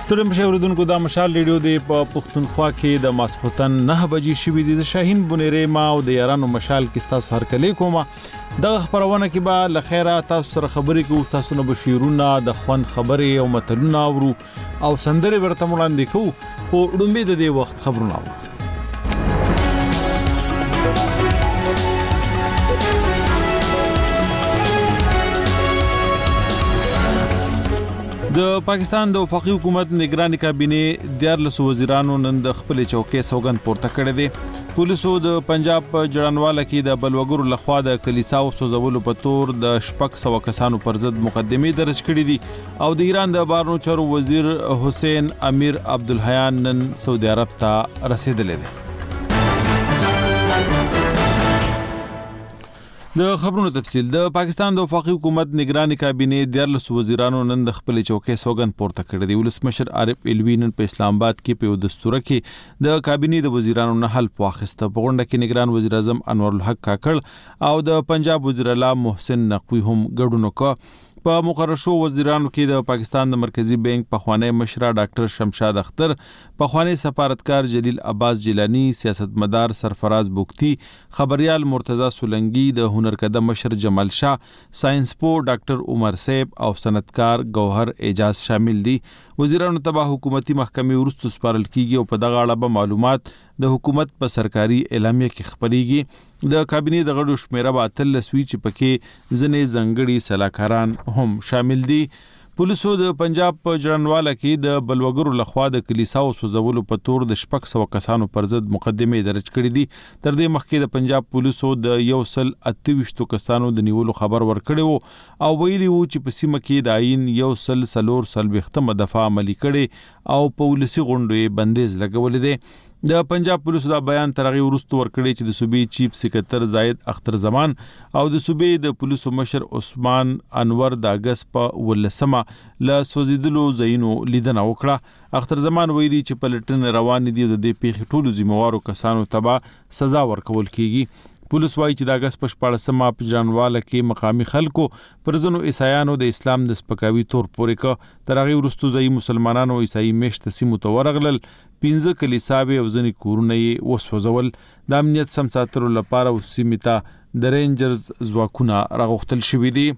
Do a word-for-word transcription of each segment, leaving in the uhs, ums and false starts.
ستړي مشه اوریدونکو د مشال ریډیو د پښتونخوا کې د ماسخوتن نه بجې شوې د شاهین بنيره ما او د یارانو مشال کې تاسو هر کله کومه د خبرونه کې به لخيره تاسو سره خبرې کوو تاسو نه بشیرونه د خوند خبرې او متلونه اورو او سندري ورته وړاندې کوو خو ډومبه د دې وخت خبرونه اورو د پاکستان د وفاقي حکومت نگرانی کابینه دیارلس وزیرانو نن د خپل چوکۍ سوګند پورته کړی دی پولیسو د پنجاب په جړانواله کې د بلوګرو لخوا د کلیساو سوزولو په تور د شپږ سو کسانو پر ضد مقدمه درج کړې دي او د ایران د بهرنیو چارو وزیر حسین امیر عبدالحیان نن سعودي عرب ته رسیدلی دی د خبرونو تفصیل د پاکستان د وفاقي حکومت نگرانی کابینه دیارلس وزیرانو نن د خپل چوکۍ سوګند پورته کړی دی ولسمشر عارف الوی نن په اسلام آباد کې په دستور کې د کابینه د وزیرانو نه حلف واخیسته په غونډه کې نگران وزیر اعظم انور الحق کاکړ او د پنجاب وزیر اعلی محسن نقوی هم ګډون وکړ په مقرر شو وزیرانو کې د پاکستان د مرکزی بانک پخوانی مشر ډاکټر شمشاد اختر پخوانی سفارتکار جلیل عباس جیلانی سیاستمدار سرفراز بوکتی خبريال مرتضی سولنګي د هنرکده مشر جمال شاه ساينس پو ډاکټر عمر سیب او صنعتکار گوهر اعجاز شامل دي وزیرانو تبع حکومتي محکمې ورستو سپارل کیږي او په دغه اړه به معلومات د حکومت په سرکاري اعلامیه کې خبريږي د کابینه د غړو شمیره به اتل سوي چې پکې ځنې زنګړي سلاکاران هم شامل دي پولیسو د پنجاب په جړانواله کې د بلوګرو لخوا د کلیساو سوزولو په تور د شپږ سو کسانو پر ضد مقدمه درج کړې دي تر دې مخکې د پنجاب پولیسو د یو سل اتهویشت کسانو د نیولو خبر ورکړی وو او ویلي وو چې په سیمه کې د عین یو سل سلور سلويختمه دفعه عملی کړي او پولیسي غونډې بندیز لګولې دي د پنجاب پولیسو دا بیان ترغي ورستو ورکړي چې د صوبې چیف سکرټر زاید اختر زمان او د صوبې د پولیسو مشر عثمان انور د اگست په ولسمه ل سوزیدلو زینو لیدنه وکړه اختر زمان ویلي چې پلټن روان دي د دې پیښې ټولو ذمہوارو کسانو ته سزا ورکول کیږي پولیس وايي چې د اگست په شپاړسمه په جنواله کې مقامي خلکو پر ځنو عیسایانو د اسلام د سپکاوي تور پورې ک ترغي ورستو ځای مسلمانانو عیسائی میشت سیمو ته ورغلل پنځه کلیساوي او ځنی کورونه یې وسوځول د امنیت سم ساتلو لپاره وسیمتا د رینجرز ځواکونه راغختل شوې دي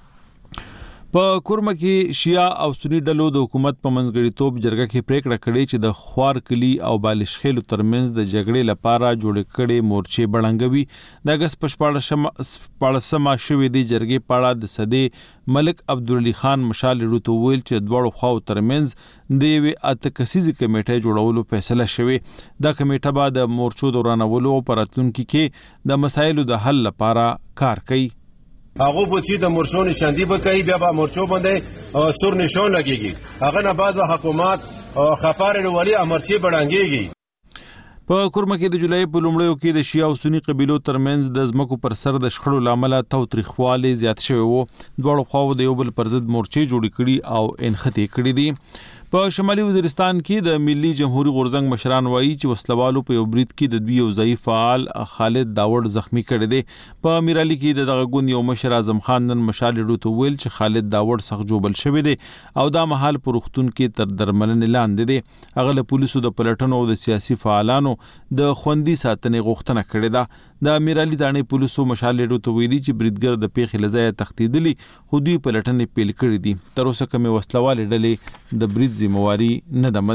په کورمه کې شیعه او سنی ډلو د حکومت په منځګړیتوب جرګه کې پریکړه کړې چې د خوار کلی او بالشخیلو ترمنځ د جګړې لپاره جوړ کړي مورچې بړنګوي د اگست په شپاړسمه شوې د جرګې پاړه د صدې ملک عبدالعلی خان مشال ډوتو ویل چې دواړو خواو ترمنځ د یوې اته کسیزې کمیټې جوړولو فیصله شوې دا کمیټه به د مورچو دورانولو او پراتلونکو کې د مسایلو د حل لپاره کار کوي هغه په چې د مورچو نشاندهي به کوي بیا به مورچو باندې ستور نشان لګيږي هغه نه بعد حکومت خبره ولي امرچی بړانګيږي په کورمه کې د جولای په لومړیو کې د شیعه او سنی قبیلو ترمنځ د ځمکو پر سر د شخړو لامل توتریخواله زیات شوی وو دواړو خواو د یو بل پر ضد مورچې جوړې کړي او انخته کړي دي په شمالي وزیرستان کې د ملي جمهوریت غورزنګ مشران وایي چې وسلوالو په یو برید کې د دوی یو ضعیف فعال خالد داوړ زخمی کړی دی په امیرعلی کې د دغه ګوند یو مشر اعظم خان نن مشال ډوتو ویل چې خالد داوړ سخت جوبل شوی دی او دا مهال پر وختون کې تر درملنې لاندې دی هغه له پولیسو د پلټنو او د سیاسي فعالانو د خوندي ساتنې غوښتنه کړې ده د امیرعلی دانې پولیسو مشال ډوتو ویلي چې بریدګر د پیښې لځای تختیدلی خو دوی پلټنې پیل کړې دي تر اوسه کومه وسلوال ډلې د برید ذمہواری نه د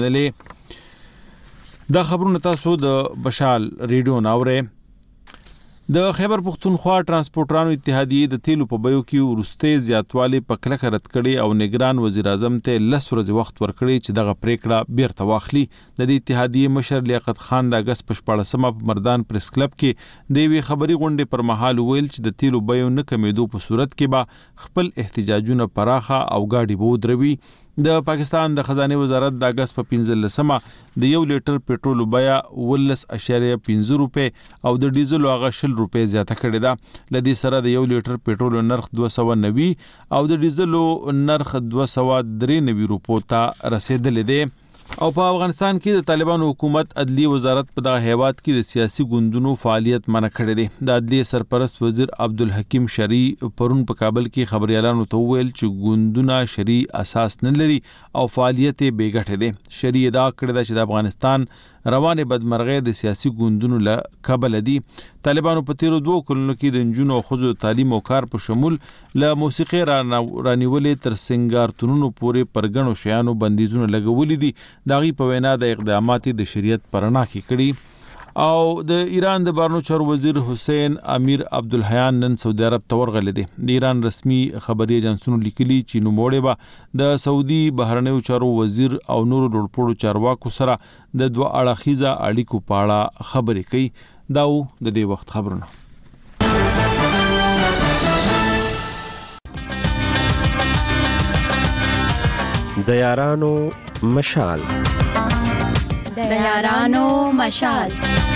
منلې دا خبرونه تاسو د بشال ریډیو ناوره د خیبر پختونخوا ترانسپورټرانو اتحادیه د تیلو په بیو کې ورسته زیاتواله په کلکه رد کړي او نگران وزیر اعظم ته لس ورځې وخت ورکړي چې دغه پریکړه بیرته واخلي د دې اتحادیه مشر لیاقت خان د اگست په شپاړسمه په مردان پریس کلب کې د وی خبري غونډې پر مهال ویل چې د تیلو بیو نه کمیدو په صورت کې به خپل احتجاجونه پراخه او گاډي بو دروي د پاکستان د خزانه وزارت د اگست په پنځلسمه د یو لیټر پټرول بیه ولس اشاریه پنځه روپے او د ډیزل هغه شل روپے زیاته کړې ده لدې سره د یو لیټر پټرول نرخ دوه سوه نوي او د ډیزل نرخ دوه سوه درې نوي روپو ته رسیدلې ده او په افغانستان کې د طالبانو حکومت عدلی وزارت په دغه هیواد کې د سیاسي ګوندونو فعالیت منع کړی دی. د عدلی سرپرست وزیر عبدالحکیم شرعي پرون په کابل کې خبريالانو ته وویل چې ګوندونه شرعي اساس نه لري او فعالیت یې بې ګټه دی. شرعي ادعا کړې ده چې د افغانستان روانه بدمرغۍ د سیاسي ګوندونو له کبله دي. طالبانو په تیرو دوه کلونو کې د نجونو او ښځو د تعلیم او کار په شمول له موسیقي رانیولې تر سنگارتونونو پورې پر ګڼو شیانو بندیزونه لګولي دي. د هغې په وینا د اقدامات د شریعت په رڼا کې کړي. او د ایران د بهرنیو چارو وزیر حسین امیر عبدالحیان نن سعودي عرب ته ورغلی دی. د ایران رسمي خبري ایجنسونو لیکلي چې نوموړی به د سعودي بهرنیو چارو وزیر او نورو لوړپوړو چارواکو سره د دوه اړخیزه اړیکو په اړه خبرې کوي. دا و د دې وخت خبرونه. د یارانو مشال د یارانو مشال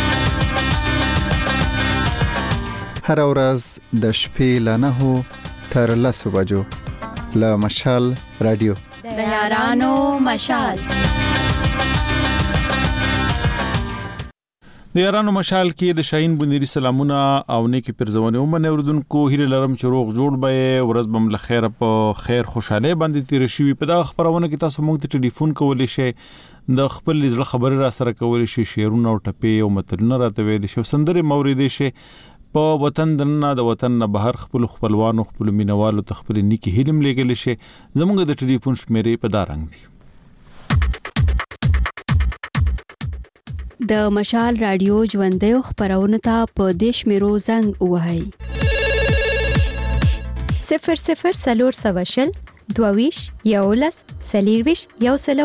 هر ورځ د شپې له نهو تر لسو بجو له مشال رادیو. د یارانو مشال د یارانو مشال کې د شاهین بنيري سلامونه او نیکی پرزونه ومنه اوردونکو هیله لرم چې روغ جوړ به ورځ بم له خیر په خیر خوشاله باندې تیر شي. په دا خبرونه کې تاسو موږ ته ټلیفون کولای شئ، د خپل زړه خبره را سره کولای شئ، شعرونه او ټپې او متلونه راته ویل شئ، سندره موریدې شئ. په وطن دنه د وطن نه بهر خپل خپلوانو خپل مینوالو ته خپل نیکی هیلم لګل شئ. زموږ د ټلیفون شمیرې په دا رنګ دي: د مشال رادیو ژوندۍ خبرونه ته په دیش میرو زنګ وهاي صفر صفر سلور سواشل دوویش یولس سلیرویش یو سلو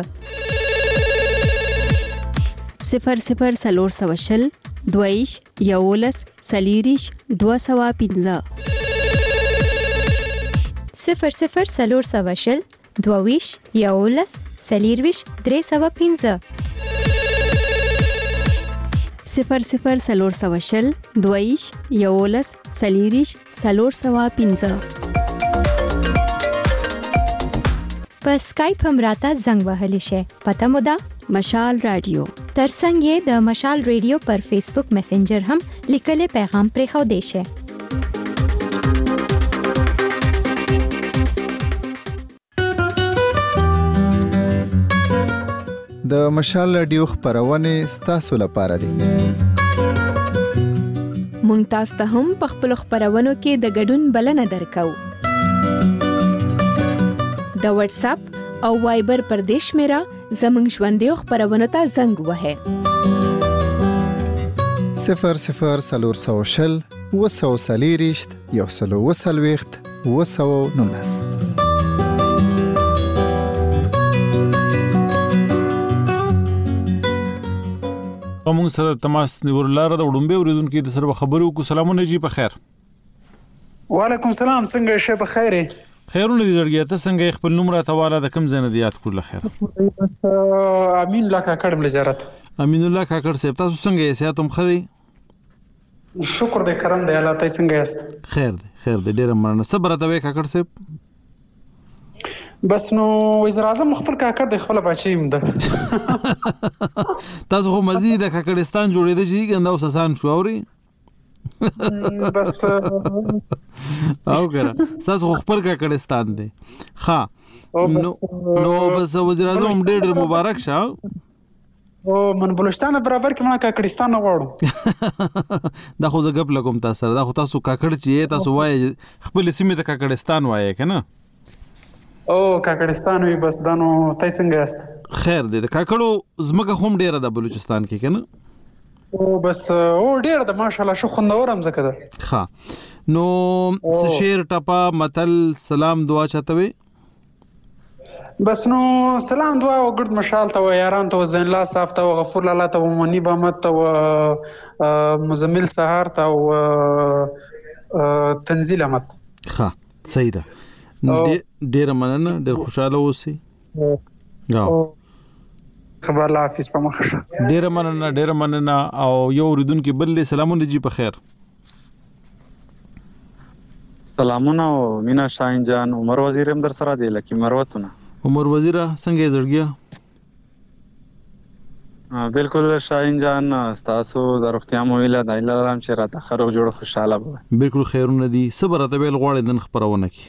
پینځه صفر صفر سلور سواشل دوویش یولس سلیریش دو سوا پینځه صفر صفر سلور سواشل دوویش یولس سلیرویش درې سوا پینځه صفر صفر سلور سواشل دویش یولس سلیریش سلور سوا پینځه په سکایپ هم راته زنګ وهلی شي. پته مو ده مشال رادیو. ترڅنګ یې د مشال رادیو پر فیسبوک میسنجر هم لیکلي پیغام پرې خو دی شي. د مشال رادیو خبرونه ستاسو لپاره دي. مونږ تاسو ته هم په خپل خبرونو کې د ګډون بلنه درکو. د واتس اپ او وایبر پر دیش میرا زمنګ ژوندۍ خبرونو ته زنګ وهه صفر صفر سلور سوشل وسو سلیریشت یو سلو وسلويخت وسو نونس. موږ سره تماس نیول لاره د وډمبه اوریدونکو د سره خبرو کو. سلامونه جی په خیر. وعلیکم سلام، څنګه شه په خیره؟ خیرونه دي زړګیا ته څنګه خپل نوم را تواله د کم زنه دیات کول خیر. بس امین الله کاکړ ملزارت. امین الله کاکړ صاحب تاسو څنګه یې ساتم خدي؟ شکر دې کرم دې الله تاسو څنګه یاست؟ خیر دې خیر دې ډیر مننه. صبر ته وې کاکړ صاحب. بس نو وزیر اعظم خپل کاکړ د خپل بچیم ده. تاسو خو مزید د کاکړستان جوړېده چې ګنده وسسان شو اوري. بس او ګره تاسو خپل کاکړستان دی. ها نو نو بس وزیر اعظم ډېر مبارک شه. او من بلوچستان برابر کې ما کاکړستان غواړم. دا خو زګب لګم تاسو سره. دا خو تاسو کاکړ چې تاسو وایي خپل سیمه د کاکړستان وایي کنه. او کاکړستان وي بس دانو تای څنګه یاست؟ خیر دې. د کاکړو زمکه هم ډیره د بلوچستان کې کنه. او بس او ډیره د ماشاءالله شو خوندورم زکه ده. ها نو شعر ټپا متل سلام دعا چاته وي؟ بس نو سلام دعا او ګرد مشال ته یاران ته زین الله صاف ته غفور الله ته منی بامت ته مزمل سهار ته او تنزیل احمد. ها صحیح ده. ډیر مننه، ډیر خوشاله اوسئ. او خبر الله حافظ په مخه. ډیر مننه ډیر مننه. او یو ریدونکو بل سلامونه جی په خیر. سلامونه او مینا شاهین جان. عمر وزیر هم در سره دی لکه مروتونه. عمر وزیر څنګه زړګیا؟ بالکل شاهین جان تاسو د روغتیا مویله د علم چې راته خروغ جوړ خوشاله به بالکل خیرونه دي صبر ته بیل غواړي نن خبرونه کی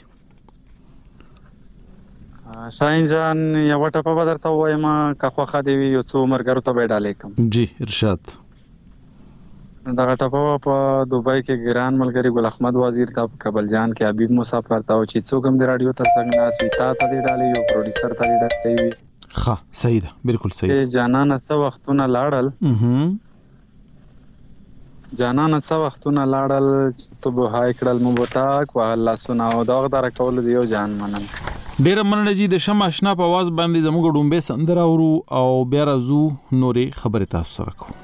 شاهین جان یو ټپه به درته وایم که خوښه دی وي یو څو مرګرو ته به ډالې کوم جی ارشاد دغه ټپه په دوبۍ کې ګران ملګری ګل احمد وزیر ته په کابل جان کې حبیب مسافر ته او چې څوک هم د رادیو تر څنګ ناس وي تا ته دی ډالې یو پروډوسر ته دی ډالې وي ښه صحیح ده بالکل صحیح جانانه څه وختونه لاړل جانانه څه وختونه لاړل ته به هاي کړل مو بوتاک وه الله سنا او دغه دره کول دی یو جان منم ډیره مننه جی د شم آشنا په आवाज باندې زموږ ډومبه سندره ورو او بیا راځو نورې خبرې تاسو سره کوو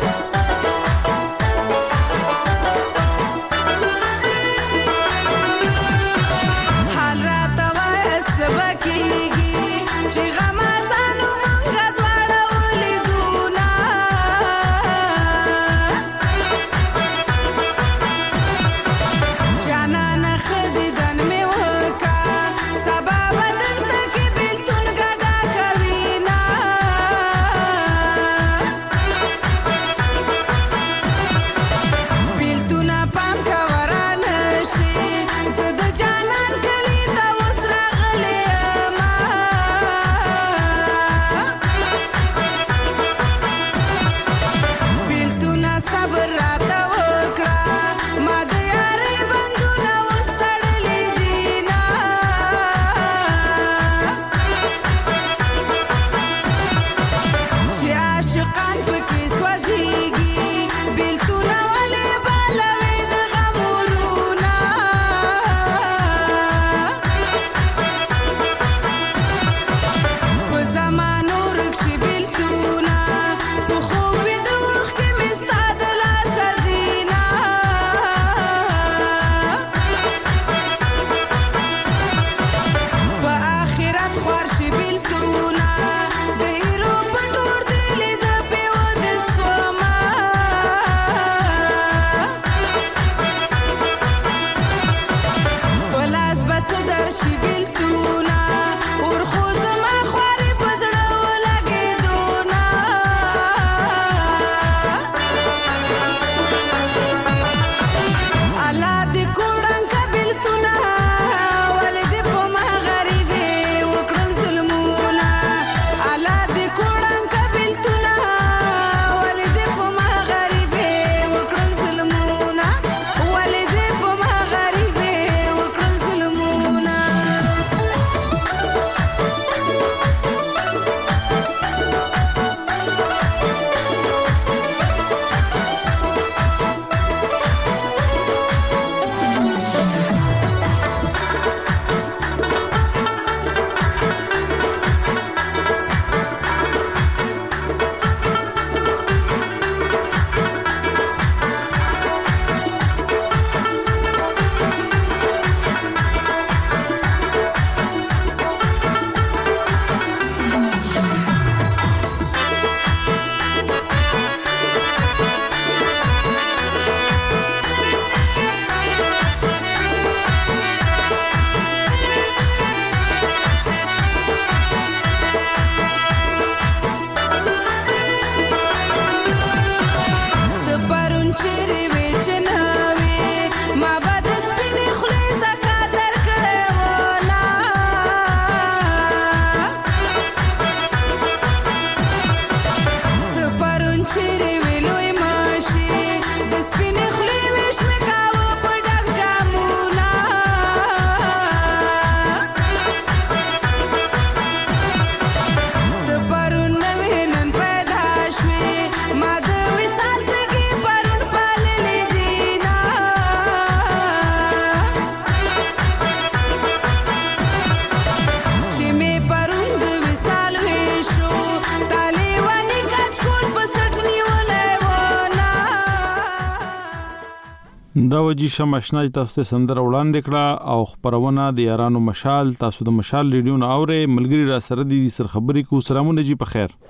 دا وجی شمشنا تاسو ته سندره وړاندې کړه او خبرونه د یارانو مشال تاسو د مشال ریډیو نه اوري ملګری را سره دي سر خبرې کو سلامونه جی په خیر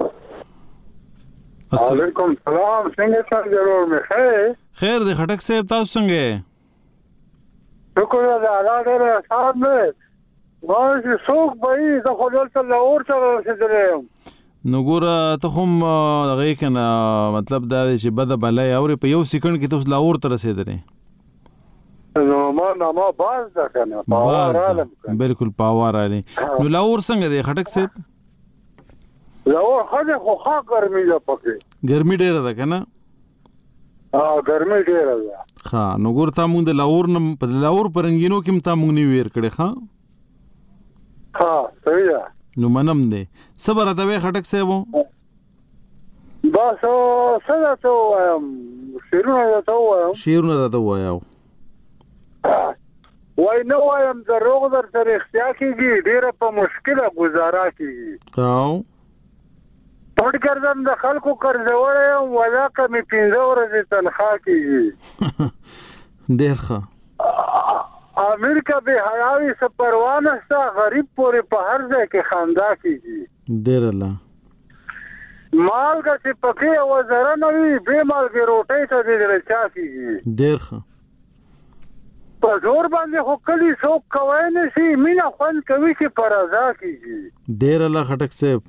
علیکم سلام څنګه تاسو ضرور مې خیر خیر د خټک صاحب تاسو څنګه شکر الله تعالی صاحب مې واش څوک به د خپل ته اور سره رسیدلم نو ګوره ته هم دغه کنه مطلب دا دی چې بده بلای اوري په یو سکند کې تاسو لاهور ته رسیدلې نو ما نه ما باز ده کنه باز ده بالکل پاور علي نو لاهور څنګه دی خټک صاحب لاهور خځه خو ښه ګرمي ده پکې ګرمي ډیره ده کنه ها ګرمي ډیره ده ها نو ګور تا مونږ د لاهور نه په لاهور پرنګینو کې تا مونږ نه ویر کړي ها ها صحیح ده نو منم دی صبر ته وې خټک صاحب بس څه ته وایم شیرونه ته وایم شیرونه ته وایم وای نو وایم د روغ در سره اختیا کیږي ډیره په مشکله گزاره کیږي او پټ ګرځم د خلکو قرض وړم ولا کمی پنځه ورځې تنخواه کیږي ډیر ښه امریکا به حیاوي سپروانه ستا غریب پورې په هر ځای کې خندا کیږي ډیر الله مالګه چې پکې وزره نه وي به مالګه روټۍ ته دې رچا کیږي ډیر ښه په زور باندې خو کلی څوک کوی نه شي مینه خوند کوي چې پر رضا کیږي ډیر الله خټک صاحب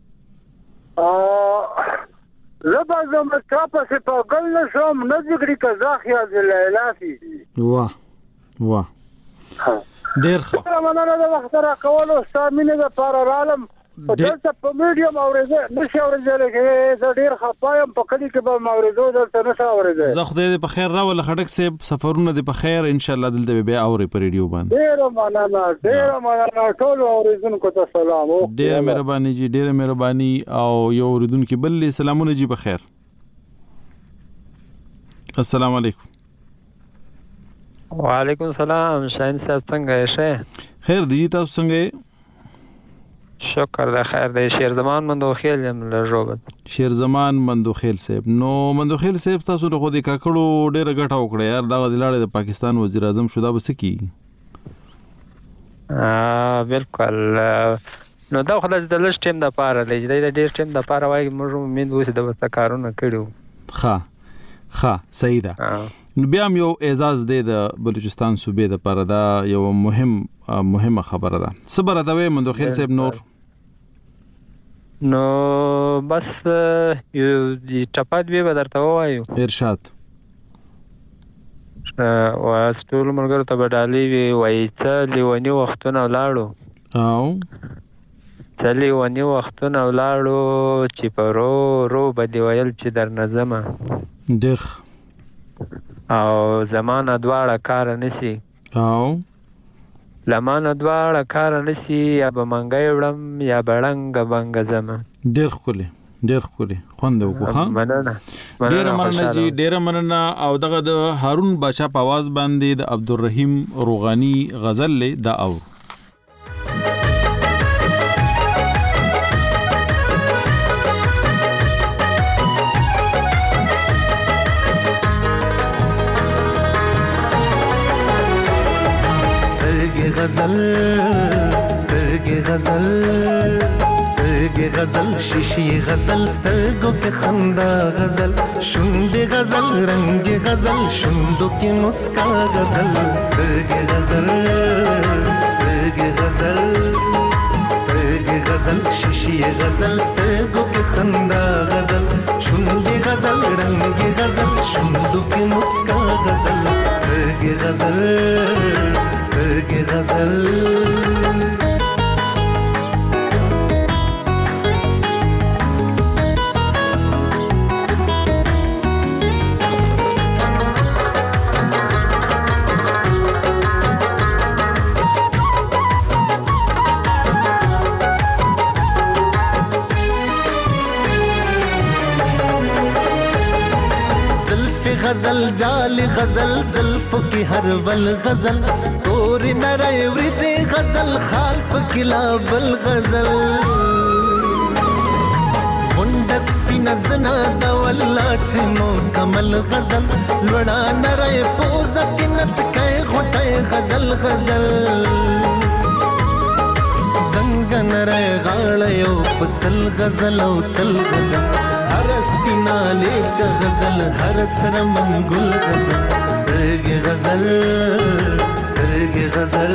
زبا زما چا پسې په ګل نشم نه جګړې که زاخیا د لیلا کیږي واه واه ډیر ښه مننه د وخت را کولو ستا مینې دپاره رالم دلته په میډیم اورېده نشي اورېدلی چې زه ډېر خفه یم په کلي کې به م اورېدو دلته نشي اورېدی زه خدای دې په خیر راوله خټک صاحب سفرونه دې په خیر انشاءالله دلته به بیا اورې په ریډیو باندې ډېره مننه ډېره مننه ټولو اورېدونکو ته سلام ډېره مهرباني جي ډېره مهرباني او یو اورېدونکي بل سلامونه جي په خیر السلام علیکم وعلیکم السلام شاهین صاحب څنګه یې ښه خیر دی تاسو څنګه شکر د خیر دی شیر زمان مندوخیل یم لږوبت شیر زمان مندوخیل صاحب نو مندوخیل صاحب تاسو د خو د کاکړو ډیره ګټه وکړه یار دا د لاړې د پاکستان وزیر اعظم شو دا به څه کیږي بالکل نو دا خو د لږ ټیم دپاره دی چې دی د ډېر ټیم دپاره وایي موږ امید اوسې د ورته کارونه کړي ښه ښه صحیح ده نو بیا هم یو اعزاز دی د بلوچستان صوبې دپاره دا یو مهم مهمه خبره ده څه به راته وایې مندوخیل صاحب نور نو بس یو ټپه دوې به درته ووایو ارشاد واس ټولو ملګرو ته به ډالۍ وي وایي څه لیوني وختونه ولاړو او څه لیوني وختونه ولاړو چې په رو رو به دې ویل چې درنه ځمه ډېر او زمانه دواړه کار نسی او لمانه دواړه کار نسی یا به منګی وړم یا به ړنګه بنګه ځمه ډېر ښکلی ډېر ښکلی خوند وکړو ښه مننه ډېره مننه جي ډېره مننه او دغه د هارون باچا په اواز باندې د عبدالرحیم روغاني غزل دی دا او غزل سترګې غزل سترګې غزل شیشي غزل سترګو کې خندا غزل شونډې غزل رنګ غزل شونډو کې مسکا غزل سترګې غزل سترګې غزل سترګې غزل شیشي غزل سترګو کې خندا غزل شونډې غزل رنګ غزل شونډو کې مسکا غزل سترګې غزل سترګې غزل غزل جال غزل زلف کی ہر ول غزل تور نرے ورځي غزل خال پکلا بل غزل منډس پینزنا د والله چې مو کمل غزل لوړا نرے پوز کینت کای غټه غزل غزل دنګ نرے غاړ یو پسل غزل او تل غزل هر سپینا لیچ غزل هر سر منګل غزل سترګې غزل سترګې غزل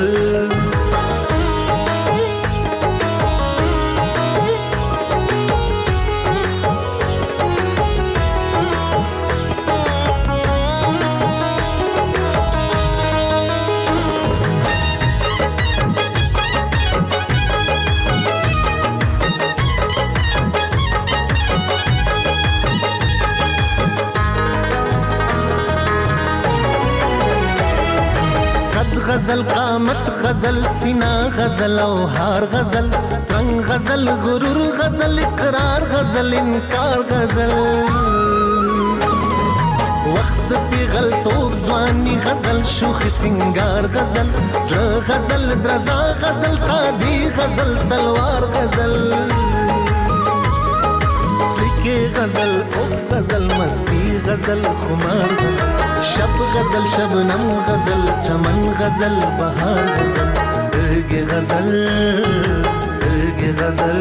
غزل قامت غزل سینا غزل او هار غزل رنگ غزل غرور غزل اقرار غزل انکار غزل وقت پیغل توب ځواني غزل شوخ سنگار غزل زړه غزل درزا غزل قادي غزل تلوار غزل سلیکه غزل اوف غزل مستی غزل خمار غزل شب غزل شبنم غزل چمن غزل بهار غزل سترګې غزل سترګې غزل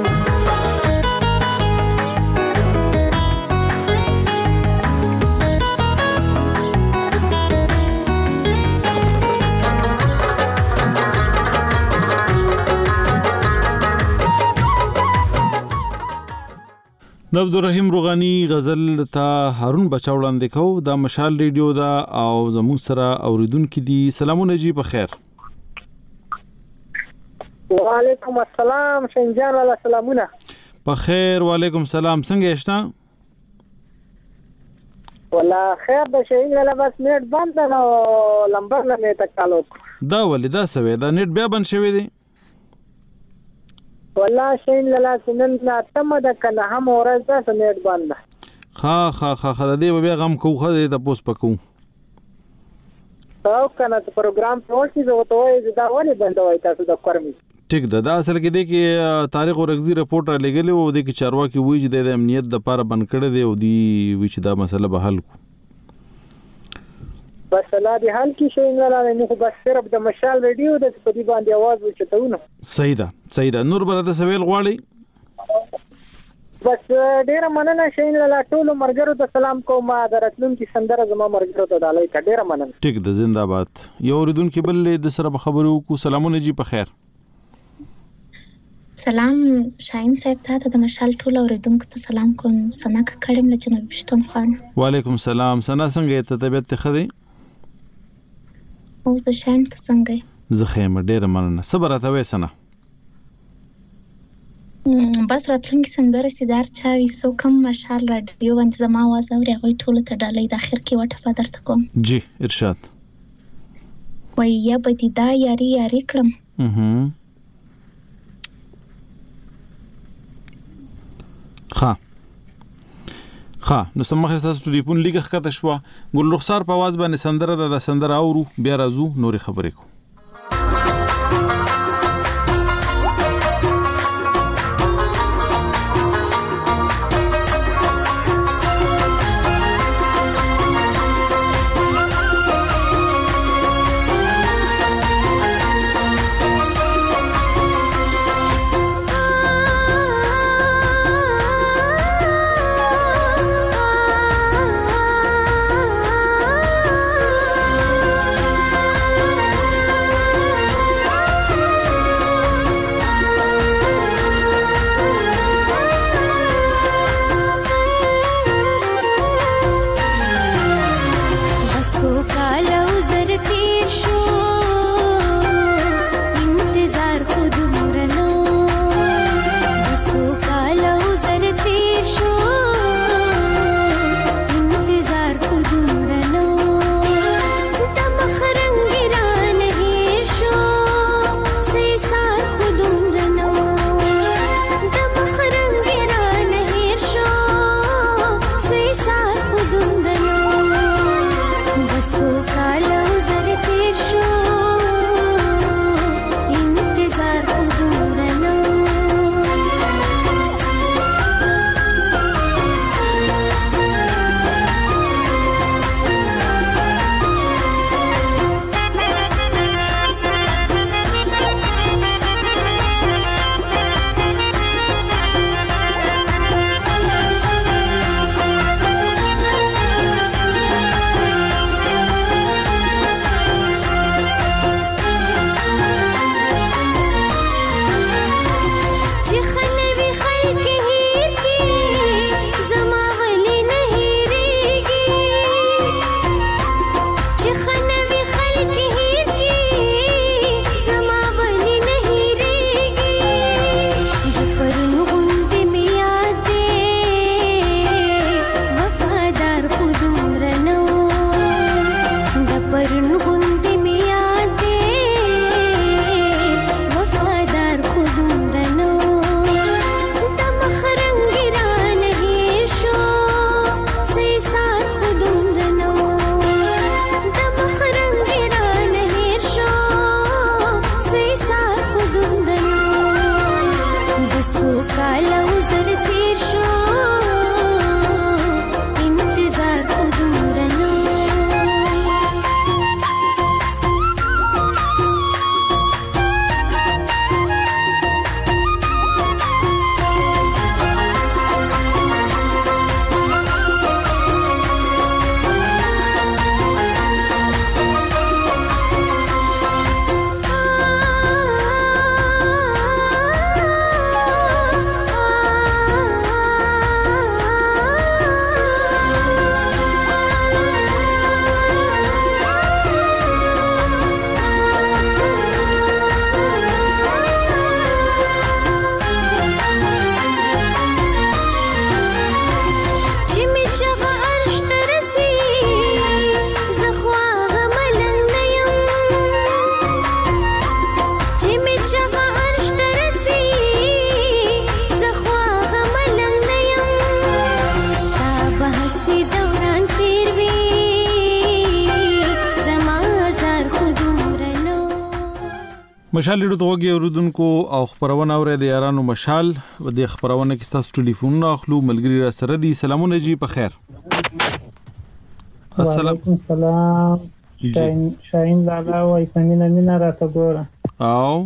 د عبدالرحیم روغانی غزل تا هارون بچا وړاندې کو دا مشال ریډیو دا او زمون سره اوریدونکو دي سلامونه جی په خیر وعلیکم السلام شنجان الله سلامونه په خیر وعلیکم السلام څنګه یشنا ولا خیر د شي نه بس نیټ بند نو لمبر نه مې تکالو دا ولې دا سوي دا نیټ بیا بند شوی دی والله شین لاله سنن تم د کنه هم ورځ ده نیټ بند ها ها ها ها دې بیا غم کو خو دې تاسو پکو او کنه پروګرام پروسي زه وته دا ولې بند وای تاسو د کورمي ټیک ده دا اصل کې دی کې تاریخ ورغزي رپورټ را لګلې او د کې چارواکي وایي چې د امنیت د لپاره بند کړی دی او دی وی چې دا مسله به حل کو بس لا دې حل کې شي نه لاله نو بس صرف د مشال ریډیو د په دې باندې आवाज وچتاونه صحیح ده صحیح ده نور بر د سویل غواړي بس ډیر مننه شي نه لاله ټول مرګرو ته سلام کوم د راتلونکي سندره زما مرګرو ته دالای ک ډیر مننه ټیک ده زنده‌باد یو ریدونکو بل د سره خبرو کو سلامونه جی په خیر سلام شاهین صاحب ته د مشال ټول اوریدونکو ته سلام کوم سنا کړم له جناب پښتون خان وعلیکم السلام سنا څنګه ته طبيعت خدي او زه شاهین ته څنګه زه خیمه ډیر مننه صبر ته وې سنا بس راتلونکي سندره سیدار چاوي سو کم مشال رادیو باندې زما आवाज اوري غوي ټول ته ډالۍ د اخر کې وټه فدر ته کوم جی ارشاد وای یا بدی دا یاري یاري کړم اها ها ها نو سمخه تاسو ټلیفون لیکه ښکته شو ګل رخسار په आवाज باندې سندره د سندره اورو بیا راځو نورې خبرې کو مشال ډېر توګه اوردونکو او خبرونه اوري د یارانو مشال د خبرونه کې تاسو ټلیفون اخلو ملګری را سره دي. سلامونه جی په خیر. السلام سلام شاین شاین لالا وای پمینه مینا راته ګوره او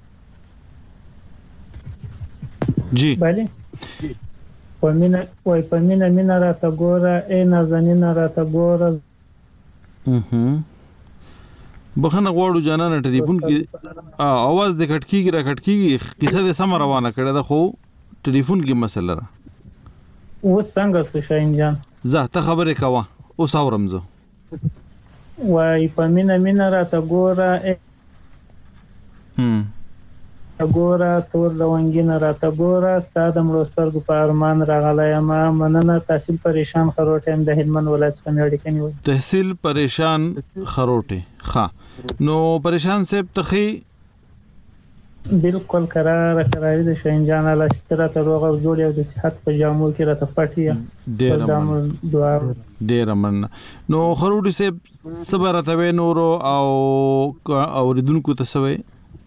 جی بله پمینه وای پمینه مینا راته ګوره ای نازنینه راته ګوره. اها بخنه غواړو جانانه ټلیفون کې اواز د کټکیږي را کټکیږي کیسه د سم روانه کړه ده خو ټلیفون کې مسله ده. و څنګه شاین جان زه ته خبره کوا اوس اورم زه. وای پمینه مینا راته ګوره هم ګوره تور لونګینه راته ګوره ستاد مړو سترګو په ارمان راغلی ما مننه. تحصیل پریشان خروټ هم د هلمند ولایت څخه مې اړیکه نیولې. تحصیل پریشان خروټه ښه نو پریشان صاحب تخي بالکل قرار قراری د شاین جان الله ستره ته روغ او جوړ او د صحت په جامو کې راته پټي ډېر دعا ډېر من نو خروټي صاحب صبر ته نورو او اوریدونکو ته سوي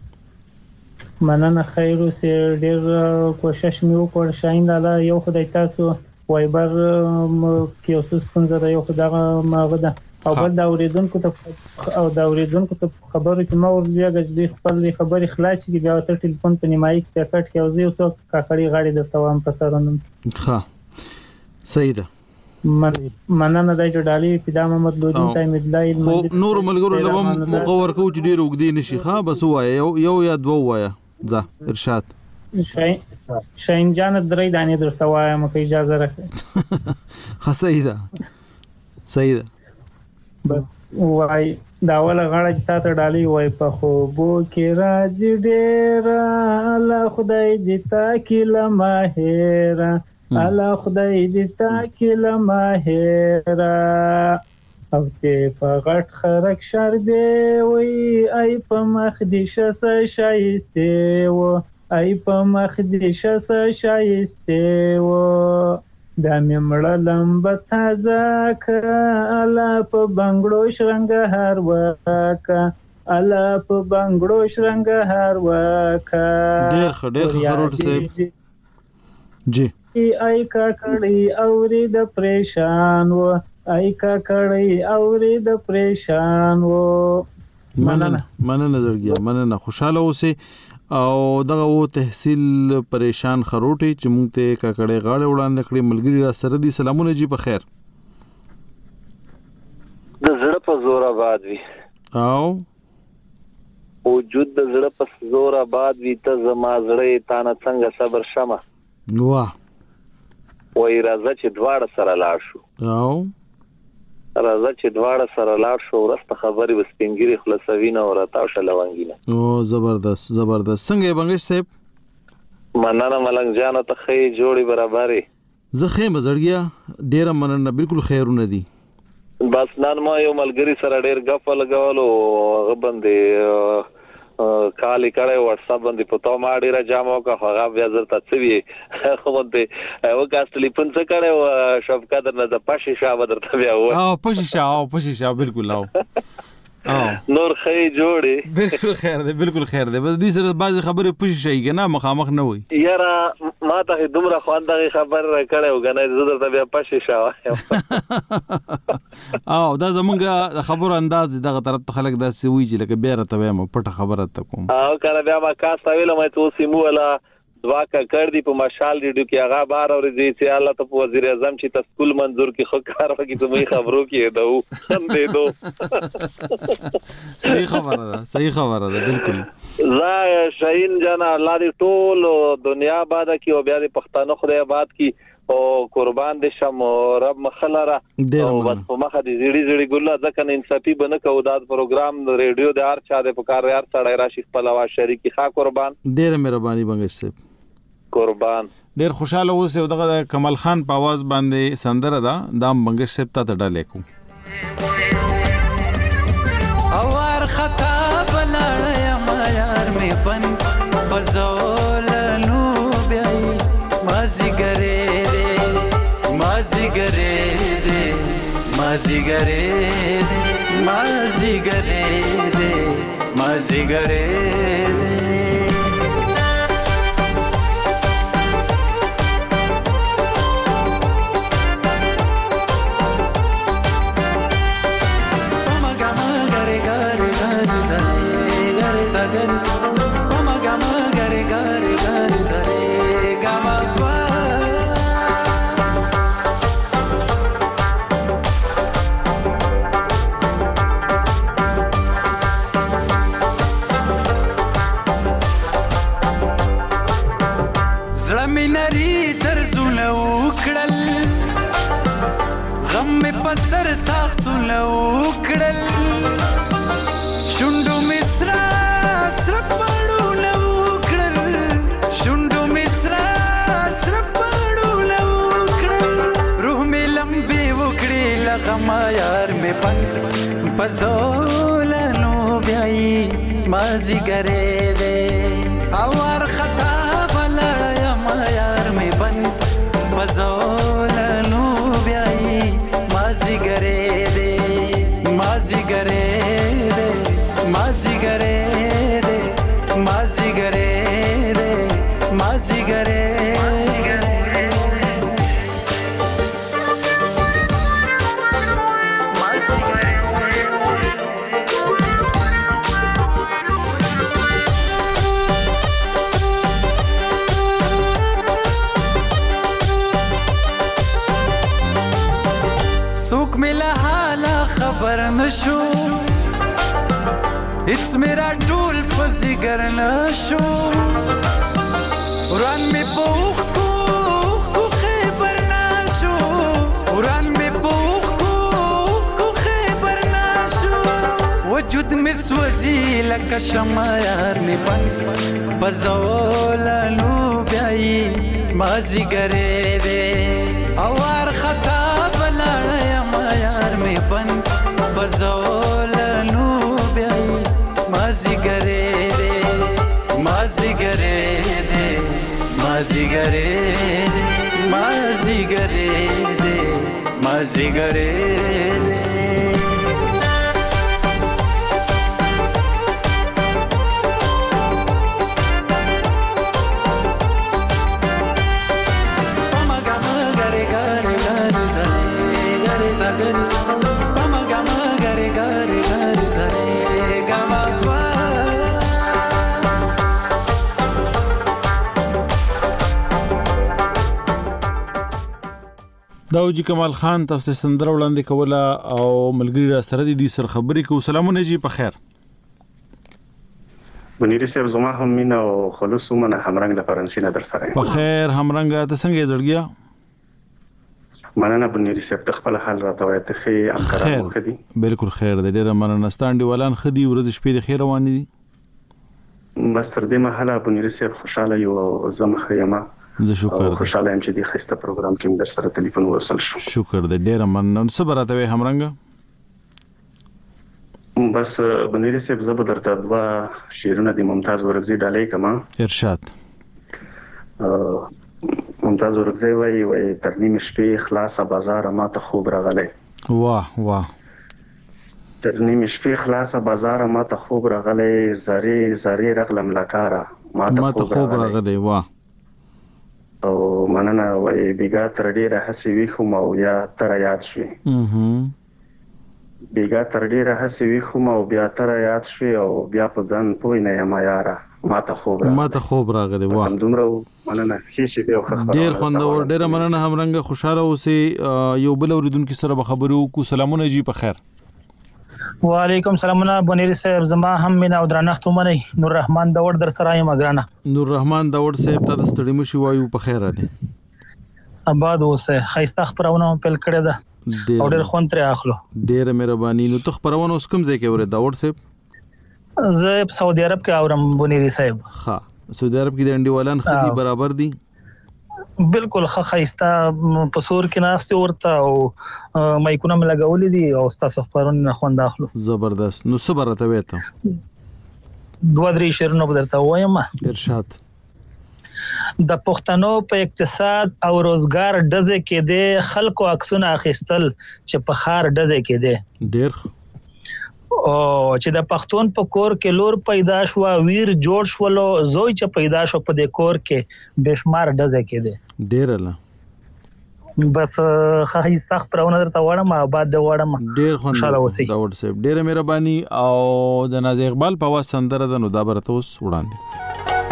مننه خیر اوسه. ډېر کوشش مې وکړ شاین الله یو خدای تاسو وایبر کې اوسه څنګه یو خدای ماغه ده او بل دا اوریدونکو ته او دا اوریدونکو ته خبرو کې ما ورلېږه چې خپل خبرې خلاص کړي بیا ته ټلیفون په نیمایي کې کټ کې او زه یو څو کاکړي غاړي درته وام په سرونم. ښه صحیح ده مننه دای چې ډالي پیدا محمد لودین ته مدلای نور ملګرو لبم مقور کو چې ډېر وګدي نشي ښه بس وای یو یو یا دوه وای ځه ارشاد. شاین شاین جان درې دانې درته وایم که اجازه راکړئ. ښه صحیح ده صحیح ده وای دا ولا غړ چې تاسو ډالي وای په خوبو کې راځي ډېر الله خدای دې تا کې لماهر الله خدای دې تا کې لماهر او ته په غټ خرک شر دی وای ای په مخ دې شسه شایسته و ای په مخ دې شسه شایسته و دا مې مړه لمبه تازه که الله په بنګړو شرنګه هر وکه الله په بنګړو شرنګه هر وکه. ډېر ښه ډېر ښه خروټ صاحب جی. ای کا کړي اوري د پریشان و ای کا کړي اوري د پریشان و. مننه مننه زړګیا مننه خوشاله اوسئ او دغه و تحصیل پریشان خروټي چې مونږ ته کاکړې غاړه وړاندې کړې ملګری را سره دي. سلامونه جی په خیر. د زړه په زور آباد وي او وجود د زړه په زور آباد وي ته زما زړه تا نه څنګه صبر شمه واه وای راځه چې دواړه سره لاړ شو او راځه چې دواړه سره لاړ شو ورسته خبرې وسپینګری خلاصوینه او راتاو شلوانګینه. او زبردست زبردست. څنګه بنګش صاحب مننه ملنګ جان ته خې جوړي برابرې زه خې مزړګیا ډېر مننه بالکل خیرونه دي. بس نن ما یو ملګری سره ډېر غف لګولو هغه باندې کالی کړه واتس اپ باندې پتو ما ډیره جامو کا هغه بیا زرته څوی خو ته او کا ټلیفون څه کړه شب قدر نه د پښې شابه درته بیا و او پښې شاو پښې شاو بالکل او نور خې جوړي بالکل خیر دی بالکل خیر دی بس دې سره بعض خبره پښې شي کنه مخامخ نه وي یاره ما ته دومره خواندغه خبر کړه وګنه زه درته بیا پښې شاو او دا زمونږه خبرو انداز دغه طرف ته خلک دا سوي چې لکه بیا راته وایم پټه خبره ته کوم او کنه بیا ما کا سویل مې تو سیمو ولا دوا کا کړ دی په مشال ریډیو کې هغه بار اور دې چې الله ته وزیر اعظم چې تسکول منظور کې خو کار وکي ته مې خبرو کې دو هم دې دو صحیح خبره ده صحیح خبره ده بالکل. زه شاهین جان الله دې ټول دنیا آباد کی او بیا دې پښتانه خدای آباد کی او قربان دې شم رب مخلره او بس په مخه دې زیړي زیړي ګل ځکه انصافي بنه کو دا پروګرام ریډیو د هر چا د پکار یار سره راشي خپل وا شریکی ښا قربان ډېر مهرباني بنګش صاحب قربان. ډېر خوشاله اوسه دغه کمال خان په आवाज باندې سندره ده دا بنګش صاحب ته ډالې کو اور خطا بلړیا ما یار می بن بزول نو بیاي مازی ګره مازی ګره مازی ګره مازیګرې دې مازیګرې دې سر تاختونه وکړل شونډو مصرا سره پړونه وکړل شونډو مصرا سره پړونه وکړل روح مې لمبې وکړې لکه ما یار مې بند پزولنو بیایي مازیګرې دې او وارخطا بلاړه ما یار مې بند پزولنو بیایي مازیګرې دې مازیګرې دې مازیګرې دې مازیګرې دې مازیګرې څوک مې له حاله خبر نشو هیڅ مې را ټول په ځیګر نشو وران مې په اوښکو اوښکو خیبر نشو وران مې په اوښکو اوښکو خیبر نشو وجود مې سوځي لکه شمع یار مې بند په زولنو بیایي مازیګرې دې او وارخطا یار مې بند بزولنو بیایي مازیګرې دې مازیګرې دې مازیګرې دې مازیګرې دې مازیګرې دې داوجی کمال خان تاسو سندره وړاندې کوله او ملګری را سره دي سر خبرې کو سلامونه جی په خیر منیر صاحب زما هم مینا او خلوص ومنه همرنګ د فرانسې نه در سره په خیر همرنګ ته څنګه زړګیا مننه منیر صاحب خپل حال راته وایي ته خې امکارانو خدي بالکل خیر د ډیره مننه ستانډي ولان خدي ورځ شپې د خیر روان دي بس تر دې مهاله منیر صاحب خوشاله یو زما خیمه زه شکر خوشاله یم چې د خسته پروګرام کې در سره ټلیفون وصل شو شکر د ډیره مننه صبرته وي همرنګ بس بنیر صاحب زبر درته دوا شیرونه د ممتاز ورغزي ډالۍ کما ارشاد ممتاز ورغزي وای وای ترنیم شپې خلاصه بازار ما ته خوب راغله واه واه ترنیم شپې خلاصه بازار ما ته خوب راغله زری زری رغلم لکاره ما ته خوب راغله واه او مننه وای بیګا تر ډیره هسي وی خو ما یا تر یاد شوي بیګا تر ډیره هسي وی خو ما بیا تر یاد شوي او بیا په ځان پوی نه یم یاره ما ته خوب راغله ما ته خوب راغله واه سم دومره مننه خېشي به خبره ډیر خوندور ډیر مننه همرنګ خوشاله اوسې یو بل اوریدونکو سره به خبرو کو سلامونه جی په خیر وعلیکم سلامونه بنیر صاحب زما هم مینا او درنښت ومنئ نور رحمان داوړ در سره یم ګرانه نور رحمان داوړ صاحب ته ستړي مشي وایو په خیر علي آباد اوسه خیسته خبرونه پل کړه ده او ډېر خون تر اخلو ډېر مهرباني نو ته خبرونه اوس کوم ځای کې وره داوړ صاحب زه په سعودي عرب کې اورم بنیر صاحب ها سعودي عرب کې د انډیوالان خدي برابر دي بالکل خخایسته پسور کې ناشته ورته او مایکونه ملګولې دي او تاسو خبرونه خوند اخلو زبردست نو صبر راته وته دوه درې شهرونه بدرته وایم ارشاد د پښتنو په اقتصاد او روزګار ډزه کې د خلکو عکسونه اخیستل چې په خار ډزه کې دي ډېر او چې د پښتون په کور کې لور پیدا شو ویر جوړ شولو زوی چې پیدا شو په د کور کې بشمار ډزه کې دي ډیر لا بس خای سخت پرونه درته وړم آباد د وړم ډیر خوشاله اوسئ دا وټس اپ ډیره مهرباني او د ناز اقبال په واس سندره د نو دا برته اوس وړاندې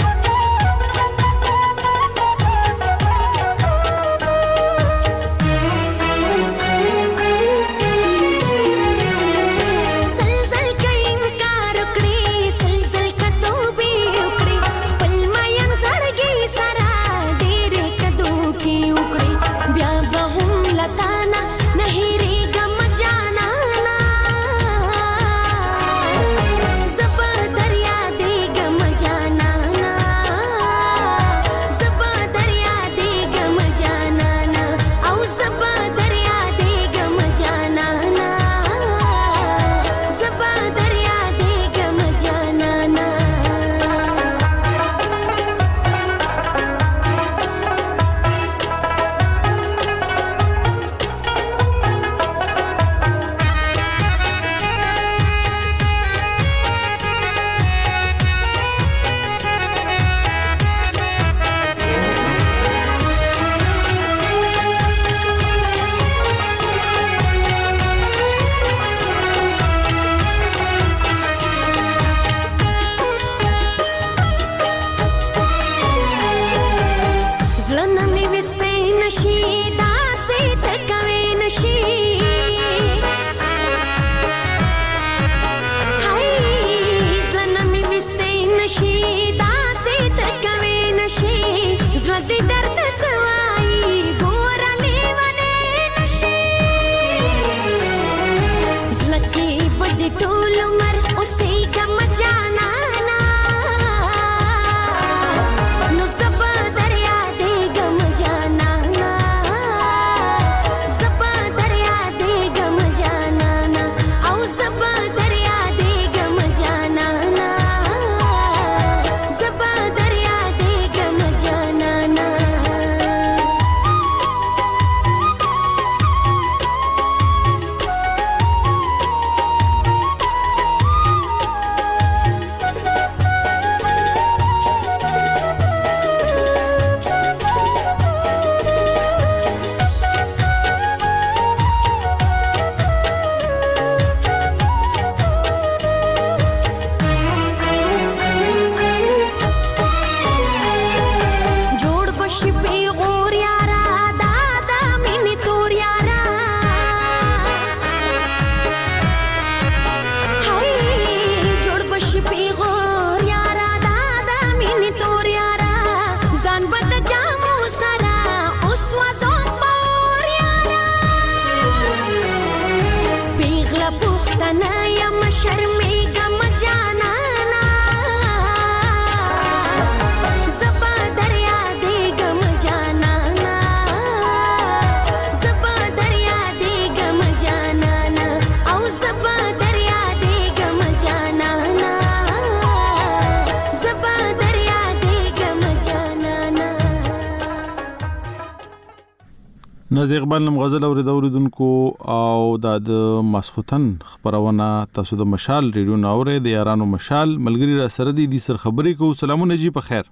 ناز اقبال نم غزل اوریدونکو او د مسخوتن خبرونه تاسو د مشال ریډیو ناوره د یارانو مشال ملګری را سره دي د سر خبرې کو سلامونه جی په خیر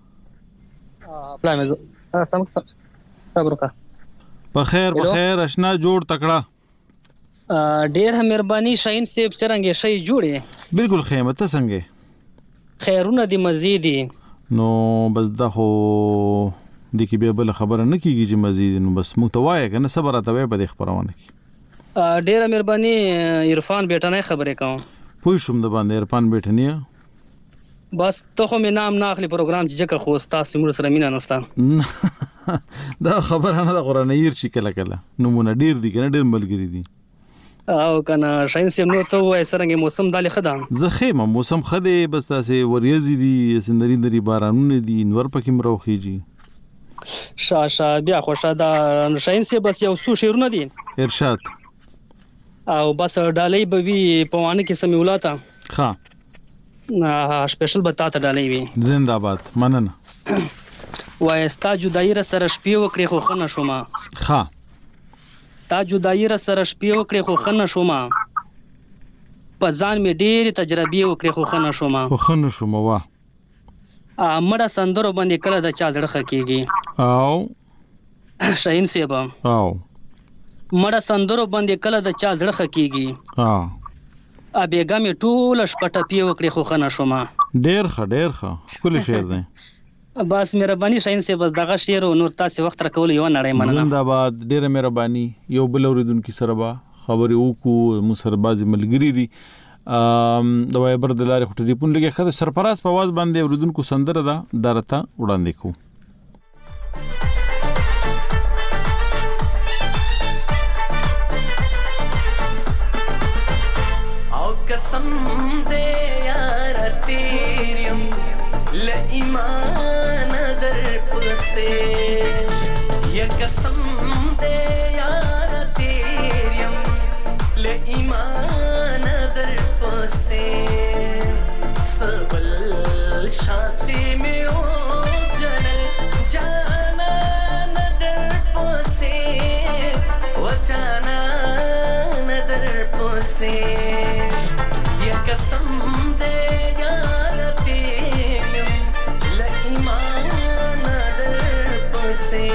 پلان سم صبر کا په خیر په خیر آشنا جوړ تکړه ډیر مهرباني شاهین سیب څنګه شي جوړه بالکل خیمه ته څنګه خیرونه دي مزيدي نو بس دغه د کی به بل خبره نه کیږي چې مزید نو بس متوایه کنه صبر اتوي په خبرونه کی ډیره مهرباني عرفان بیٹه نه خبره کوم پوه شوم د باندې عرفان بیٹه نه بس ته خو مې نام نه اخلي پروګرام چې جکه خو تاسو موږ سره مینا نستا دا خبره نه د قران ایر شي کله کله نمونه ډیر دي کنه ډیر ملګری دي او کنه شاین سیم نو ته وای سرنګ موسم دالي خدام زخیمه موسم خده بس تاسو وریزي دي سندري دري بارانونه دي نور پکې مروخيږي شاشا بیا خوشا دا شاین سی بس یو سو شیرونه دي ارشاد او بس ډالۍ به وی پوانه کې سمولاتا ها نه سپیشل بتا ته ډالۍ وی زنده‌باد مننه وای ستا جدای را سره شپې وکړې خو خنه شوما ها تا جدای را سره شپې وکړې خو خنه شوما په ځان مې ډېرې تجربې وکړې خو ښه نه شوم. خو ښه نه شوم واه. مړه سندرو باندې کله د چا زړه ښه کېږي او شاهین صاحب او مړه سندرو باندې کله د چا زړه ښه کېږي. ها ا بیګا مې ټوله شپه ټپې وکړې خو ښه نه شوم. ډېر ښه ډېر ښه ښکلی شعر دی. بس مهرباني شاهین صاحب بس دغه شعر او نور تاسو وخت راکول یو نړۍ مننه. زنده‌باد. ډېره مهرباني. یو بل اوریدونکو سره به خبرې وکړو. موږ سره بعضې ملګري دي د وایبر د لارې خو ټلیفون لګیا ښه د سرفراز په آواز باندې اوریدونکو سندره ده دا راته وړاندې کوو. او قسم دې یار تیریم له ایمان در پسې یا قسم دې یار تیریم له ایمان در پسې سبل شانتی میں او جنل جانا ندر پسې و جانا ندر پسې یا قسم دے یار تیریم له ایمان در پسې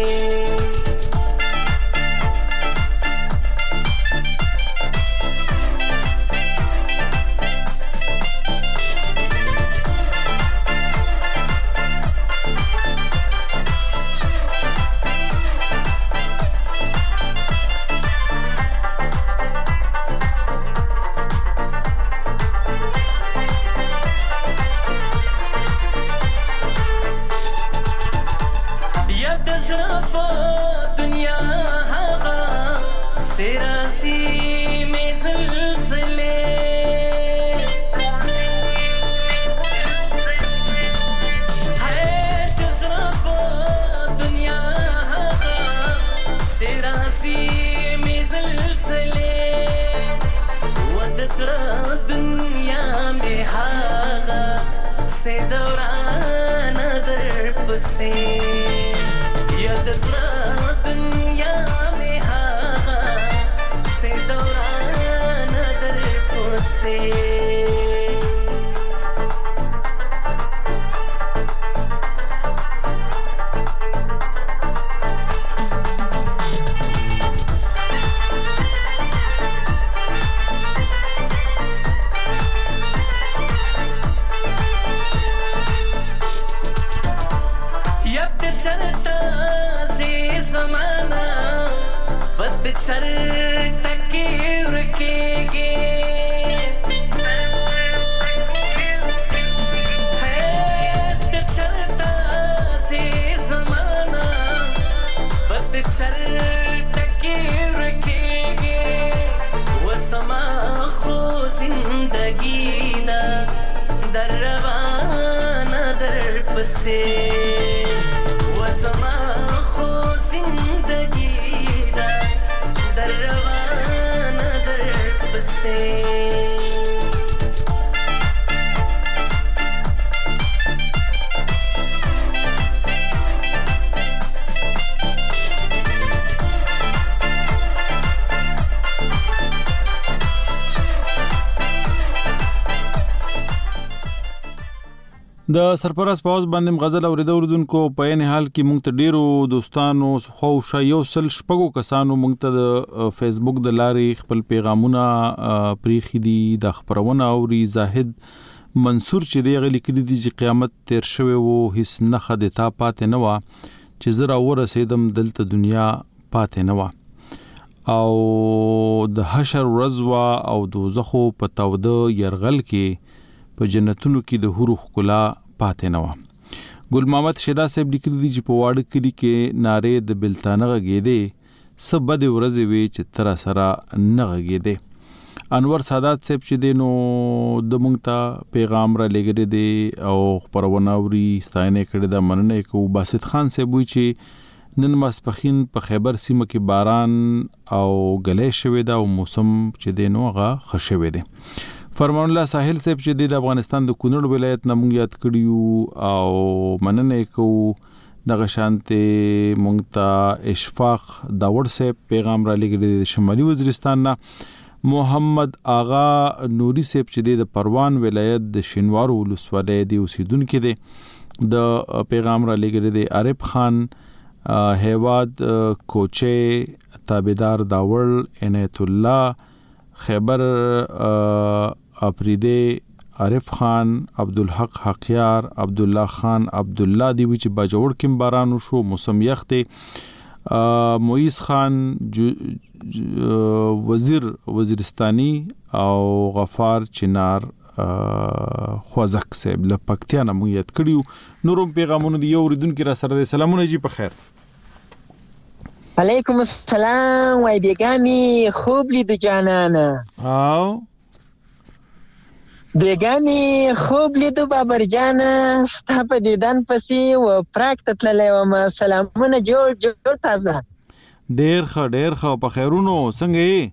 د سرپرست په اوس باندې غزل اوریدو اوریدونکو په یعنی حال کې مونږ ته ډیرو دوستانو خو شایو سل شپږو کسانو مونږ ته د فیسبوک د لارې خپل پیغامونه پریخي دي د خبرونه اوري. زاهد منصور چې دی غلی کړي دي چې قیامت تیر شوی وو هیڅ نه خد تا پاتې نه وا چې زرا ورسېدم دلته دنیا پاتې نه وا او د حشر رضوا او دوزخو په تاوده يرغل کې په جنتونو کې د حور خلا پاتې نه و. ګل محمد شیدا صاحب لیکلي دي چې په واړه کلی کې ناره د بلتانه غږېدې سب د ورځې وی چې تر سره نه غږېدې. انور سادات صاحب چې دینو د مونږ ته پیغام را لګړې دي او خبرونه اوري ستاینه کړې ده مننه کو. باسط خان صاحب وی چې نن ماسپخین په خیبر سیمه کې باران او غلې شوې ده او موسم چې دینو هغه خښوي دي. فرمان الله ساحل صاحب چې د افغانستان د کونړ ولایت نمون یاد کړیو او مننه کو. دغه شانته مونږ ته اشفاق داوړ صاحب پیغام را لګړي د شمالي وزیرستان نه. محمد آغا نوري صاحب چې د پروان ولایت د شینوارو ولسوالۍ دی اوسیدونکو دی د پیغام را لګره دی عارف خان هیواد کوچه تابعدار داول عنایت الله خیبر افریده عارف خان عبدالحق حقیار عبد الله خان عبد الله دی چې باجوړ کم بارانو شو موسم یخته مویز خان وزیر وزیرستانی او غفار چنار خوازک صاحب له پکتیا نه مو یاد کړیو نورم پیغامونه دی یو ردون کې را سره سلامونه جی په خیر علیکم السلام وای بیگامی خوب لیدو جانانا او بیگامی خوب لیدو بابر جانا ستا په دیدن پسې و پراک تتللی وم سلامونه جوړ جوړ تازه ډیر ښه ډیر ښه په خیرونو څنګه یې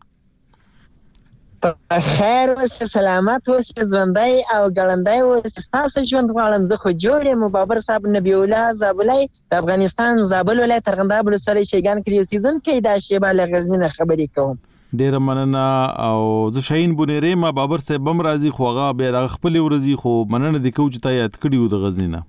په خیر اوسه سلامت اوسه ژوندی او ګړندی اوسه ستاسو ژوند غواړم زه خو جوړ یم بابر صاحب نبی الله زابلی د افغانستان زابل ولایت ارغنداب ولسوالۍ شیګان کې اوسېدونکی دا شیبه له غزني نه خبرې کوم ډیره مننه او زه شاهین بونیری ما بابر صاحب هم راځي خو هغه بیا د خپل ورځي خو مننه د کوم چې تا یاد کړیو د غزنی نه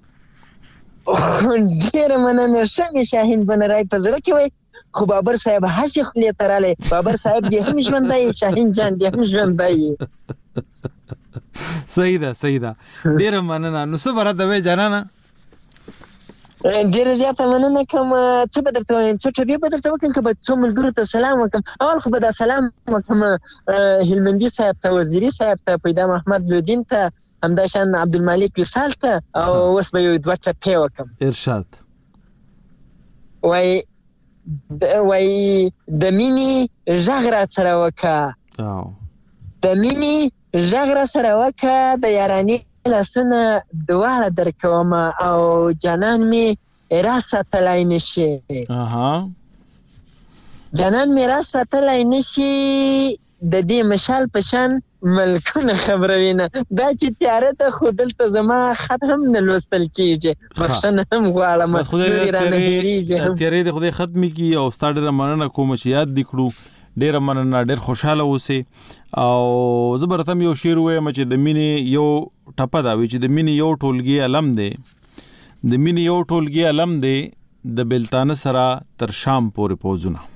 ډیره مننه شمه شاهین بونیری په زړه کې وای خو بابر صاحب هسي خلې تراله بابر صاحب دې هم ژوندای شاهین جان دې هم ژوندای صحیح ده صحیح ده ډیره مننه نو څه برته وې جانانه ډیره زیاته مننه کوم څه به درته وایم څه ټبي به درته وکړم که به څو ملګرو ته سلام وکړم اول خو به دا سلام وکړم هلمندي صاحب ته وزیري صاحب ته پیدا محمد لودین ته همداشان عبدالمالک وصال ته او اوس به یو دوه ټپې وکړم ارشاد وای وای د مینې غږ را سره وکړه د مینې غږ را سره وکړه د یارانې لاسونه دواړه درکوم او جانان مې را ساتلی نشي جانان مې را ساتلی نشي د دې مشال په شان ملکونه خبروینه دا چې تیاره ته خو دلته زما خط هم نه لوستل کېږي بخښنه هم غواړم تیارې د خدای ختمې کړي او ستا ډېره مننه کوم چې یاد دې کړو ډېره مننه ډېر خوشحاله اوسې او زه به راته یو شعر ووایم چې د مینې یو ټپه دا وي چې د مینې یو ټولګي علم دی د مینې یو ټولګي علم دی د بلتانه سره تر شام پورې پوزونه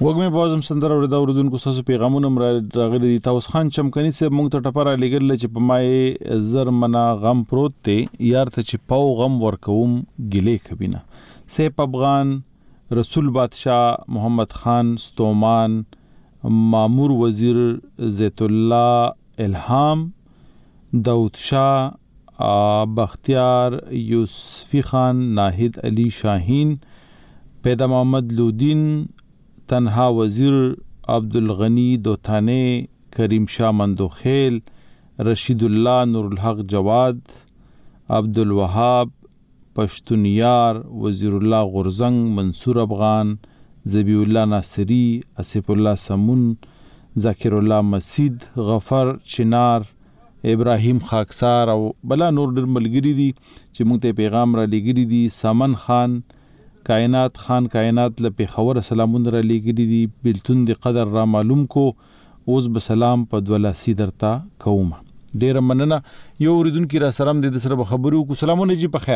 وګمه بازم سندره وردا اوردونکو تاسو پیغامونه راغلي دي. تاسو خان چمکني سه مونږ ته ټپره لګل چې په مای زر منا غم پروت ته یار ته چې پاو غم ورکوم ګلې کبینه. سیف افغان، رسول بادشاہ، محمد خان ستومان، مامور وزیر، زیت الله الهام، داود شاه، بختیار، یوسفی خان، ناهید علی شاهین، پیدا محمد لودین، تنها وزیر، عبدالغنی دوتانه، کریم شاه مندوخیل، رشید الله، نور الحق جواد، عبدالوهاب، پشتونیار، وزیر الله غرزنگ، منصور افغان، زبی الله ناصری، اسف الله سمون، ذاکر الله مسید، غفر چنار، ابراهیم خاکسار او بلا نور ډېر ملګری دي چې موږ ته پیغام را لګری دي. سامن خان، کائنات خان کائنات له پیښور سلامون را لګری دي. بلتون دی قدر را معلوم کو، اوس به سلام په دولاسی درتا کوم. ډېر مننه. یو اوریدونکو را سلام دې سره به خبرو کو. سلامونه جی په خیر.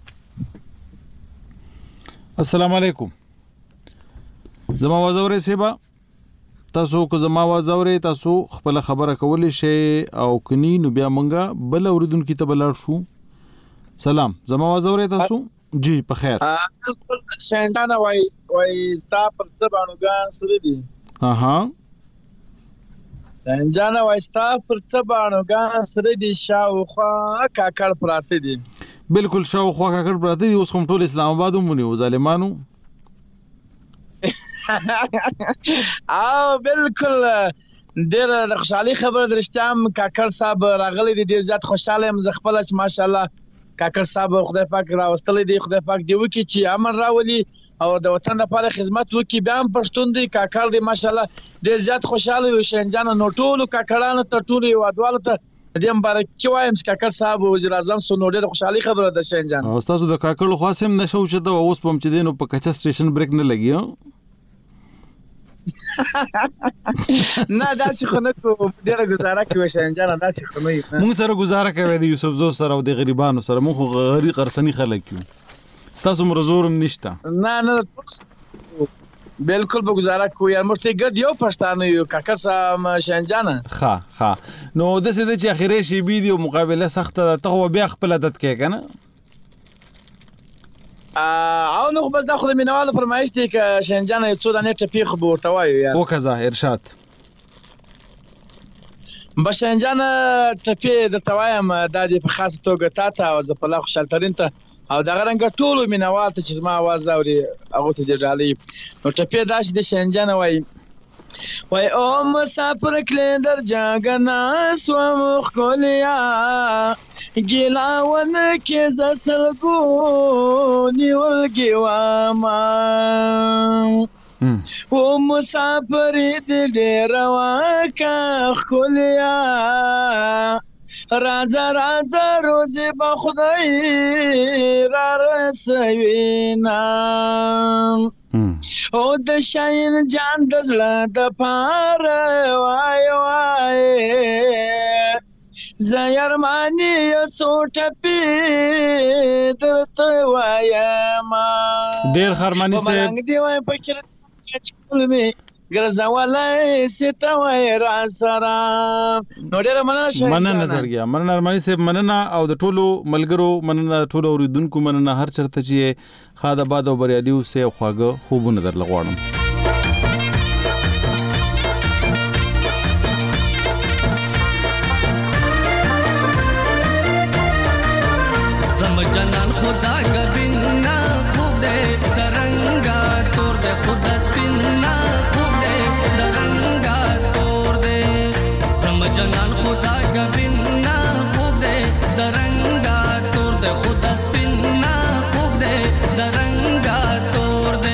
السلام علیکم. زما आवाज اورئ سیبا؟ تاسو کو زما आवाज اورئ؟ تاسو خپل خبره کولې شي او کني نو بیا مونږه بل اوریدونکو ته بلار شو. سلام، زما आवाज اورئ تاسو؟ جی په خیر. بالکل شینټانا وای وای ستا پر څبانوګان سره دي. ها ها شینټانا وای ستا پر څبانوګان سره دي، شاوخوا کاکړ پراته دي. بالکل شاوخوا کاکړ پراته دي. اوس کوم ټول اسلام آباد مونږ ظالمانو او بالکل ډېر د خوشحالي خبره درشتم. کاکړ صاحب راغلی دی، ډېر زیات خوشاله یم زه خپل چې ماشاءالله کاکړ صاحب خدای پاک راوستلی دی. خدای پاک دی وکړي چې امن راولي او د وطن لپاره خدمت وکړي. بیا هم پښتون دی، کاکړ دی، ماشاءالله ډېر زیات خوشاله یو. شینجان نو ټولو کاکړانو ته، ټولو هیوادوالو ته دې مبارکي وایم چې کاکړ صاحب وزیر اعظم سو. نو ډېر خوشحالي خبره ده شینجان. او تاسو د کاکړ خاصم نشو چې دا اوس پم چې دینو په کچا سټیشن بریک نه لګي. نه داسې خو نه کوو، ډېره ګزاره کوي شینجان، داسې خو نه یو. موږ سره ګزاره کوي د یوسف زو سره او د غریبانو سره. موږ غریب قرسنی خلک یو، ستاسو مرزورم نشته. نه نه بالکل به ګزاره کوي. موږ ته ګد یو پښتانه یو کاکړ صاحب شینجان. ها ها نو د څه د چې اخیری شی بي دی مقابله سخت ده. ته بیا خپل عادت کې کنه او نو بس دا خو د مینوالو فرمایش دی که شینجان یو څو دانې ټپې خو به ورته وایو یار. وکړه ارشاد. به شینجان ټپې درته وایم دا دې په خاصه توګه تا ته او ځپلا خوشحالترین ته او دغه رنګه ټولو مینوال ته چې زما اواز اوري هغو ته دې ډالۍ. نو ټپې داسې د شینجان وایي وای او مسافر کلی در جاگه ناسوم ښکلیا ګیلاون کې ز سلګو نیولګي واما او مسافر دې ډېر واکه ښکلیا راځه راځه روزي به خدای را رسوینا او د شاین جان د زړه د پاره وای وای زه یارمانې یو څو ټپې درته وایم. ډېر خرماني صاحب ملنګ دی وای پکې چکل مې ګرځولی سي ته وای را سره. نو ډېره مننه شینجان. مننه زړګیا، مننه ارماني صاحب، مننه او د ټولو ملګرو مننه، ټولو اوریدونکو مننه. هر چرته چې ښاد آباد او بریالي اوسئ او خواږه خوبونه درله غواړم. زم جنان خدا گبینا خوب دے درنگا تور دے خدا سپینا خوب دے درنگا تور دے. زم جنان خدا گبینا خوب دے درنگا تور دے خدا سپینا خوب دے درنگا تور دے.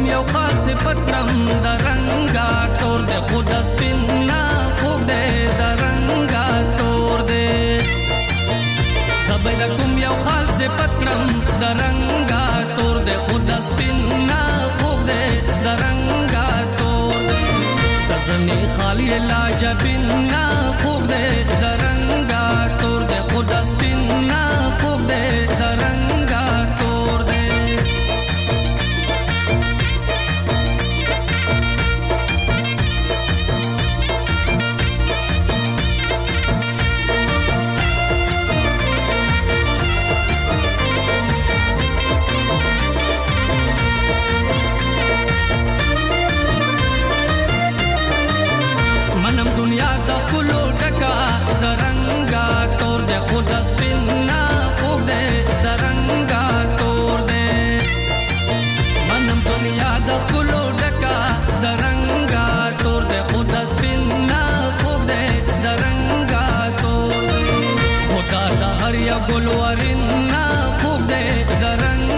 یو خاص پترم د رنگا تور دې خود سپین نه خوب دې د رنگا تور دې زبې د کوم یو خاص پترم د رنگا تور دې خود سپین نه خوب دې د رنگا تور دې تزنی خالی لا جبین نه خوب دې د رنگا تور دې خود سپین نه خوب دې د رنگا تور دې منم دنیا د کلو ډکا د رنگا تور دې خود سپین نه خوب دې د رنگا تور دې منم دنیا د کلو ډکا د رنگا تور دې خود سپین نه خوب دې د رنگا تور دې خدا د هر یو ګل ورین نه خوب دې د رنگا